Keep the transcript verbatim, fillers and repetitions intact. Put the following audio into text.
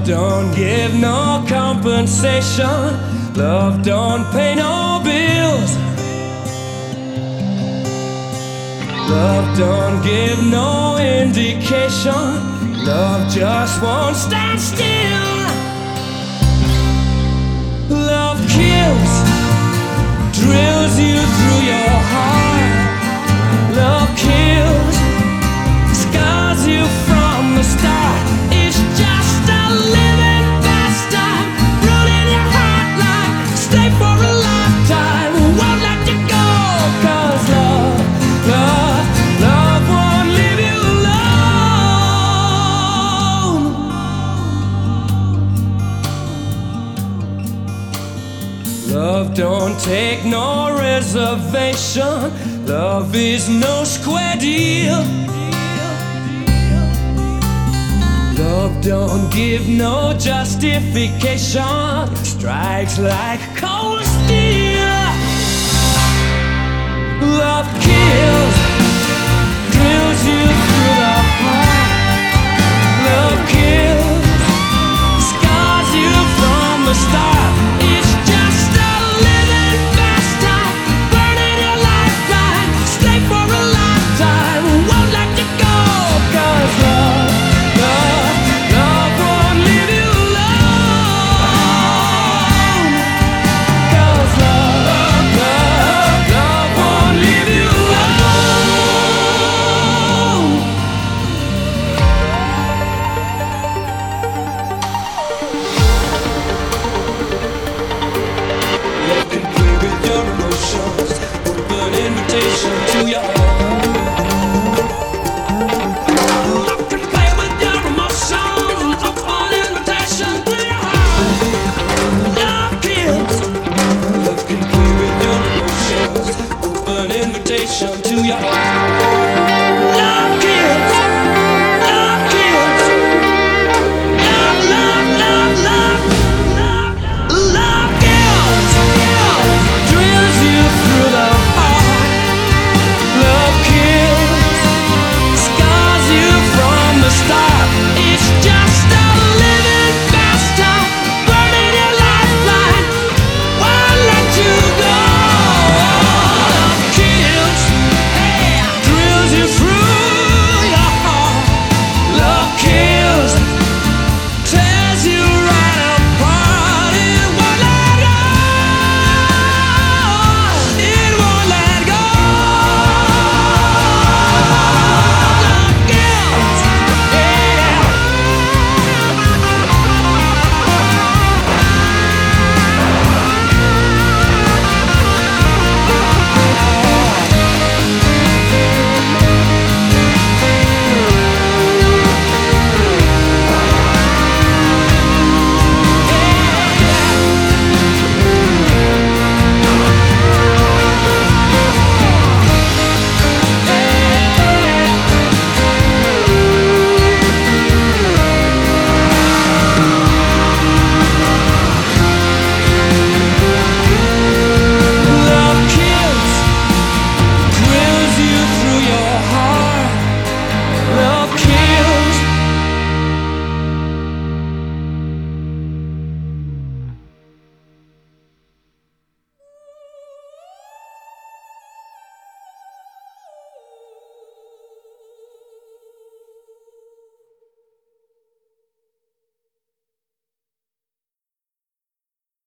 don't give no compensation. Love don't pay no bills. Love don't give no indication. Love just won't stand still. Love kills, drills you through your heart. Love kills, scars you from the start. It's just a living pastime, running your heart like stay for a lifetime. Won't let you go, 'cause love, love, love won't leave you alone. Love don't take no reservation. Love is no square deal. Love don't give no justification. Strikes like cold steel. Love kills, drills you through the heart. Love kills, scars you from the start. It's just a living pastime, burning your lifeline, stay for a lifetime. Won't let you go, 'cause love, love, love won't leave you alone. 'Cause love, love, love won't leave you alone. Love can play with your emotions, open invitation to your heart. Love can play with your emotions, open invitation to your heart. Love kills. Love can play with your emotions, open invitation to your heart.